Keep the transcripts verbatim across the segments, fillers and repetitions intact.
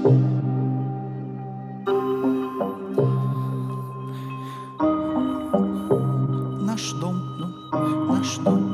Наш дом, ну, наш дом.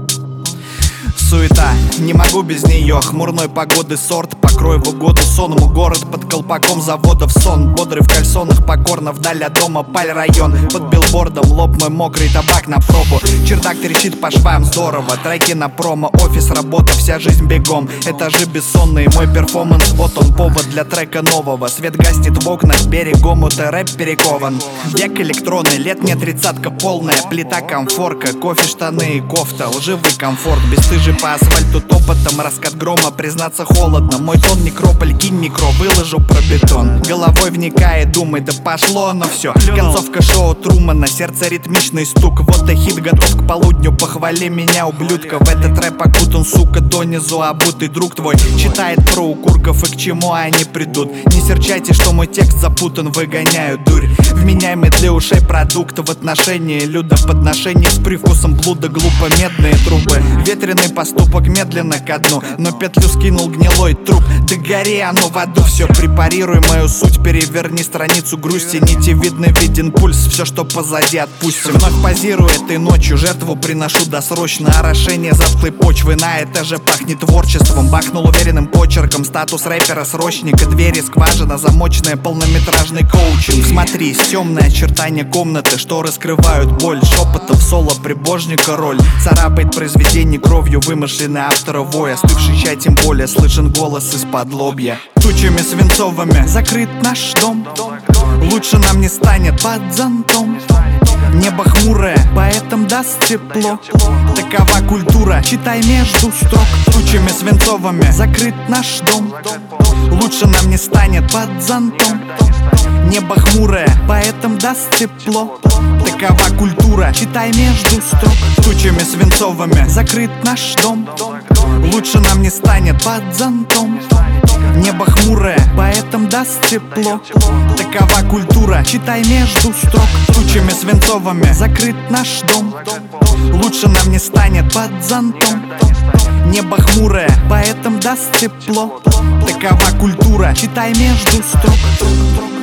Суета, не могу без нее. Хмурной погоды сорт, покрой в угоду сонному. Город под колпаком заводов сон. Бодрый в кальсонах, покорно вдаль от дома паль район. Под билбордом лоб мой мокрый, табак на пробу. Чердак трещит по швам, здорово. Треки на промо, офис, работа, вся жизнь бегом. Этажи бессонные, мой перформанс, вот он повод для трека нового. Свет гаснет в окнах, берегом это рэп перекован. Век электронный, лет мне тридцатка полная. Плита, комфорка, кофе, штаны и кофта. Лживый комфорт, бесстыжий по асфальту топотом. Раскат грома, признаться холодно. Мой тон некрополь, кинь микро, выложу про бетон. Головой вникая, думай, да пошло оно все. Концовка шоу Трумана, сердце ритмичный стук. Вот и хит готов к полудню, похвали меня, ублюдка. В этот рэп окутан, сука, донизу обутый. Друг твой читает про укурков и к чему они придут. Не серчайте, что мой текст запутан, выгоняю дурь. Вменяемый для ушей продукт в отношении люда. Подношение с привкусом блуда, глупо медные трубы. Ветреный поступок медленно ко дну, но петлю скинул гнилой труп. Да гори оно в аду, все препарируй мою суть. Переверни страницу грусти, нитевидно виден пульс. Все, что позади, отпустим. Вновь позирую этой ночью, жертву приношу досрочно. Орошение затклой почвы на этаже пахнет творчеством. Бахнул уверенным почерком, статус рэпера срочника. Двери скважина замоченная, полнометражный коучинг. Смотрись, темные очертания комнаты, что раскрывают боль. Шепотов соло прибожника роль. Царапает произведение кровью вымышленный автора вой. Остывший чай тем более слышен голос из-под лобья. Тучами свинцовыми закрыт наш дом. Лучше нам не станет под зонтом. Небо хмурое, поэтому даст тепло. Такова культура, читай между строк. Тучами свинцовыми закрыт наш дом. Лучше нам не станет под зонтом. Небо хмурое, поэтому даст тепло. Такова культура, читай между строк. Тучами свинцовыми закрыт наш дом. Лучше нам не станет под зонтом. Небо хмурое, поэтому даст тепло. Такова культура, читай между строк. Тучами свинцовыми закрыт наш дом. Лучше нам не станет под зонтом. Небо хмурое, поэтому даст тепло. Такова культура, читай между строк.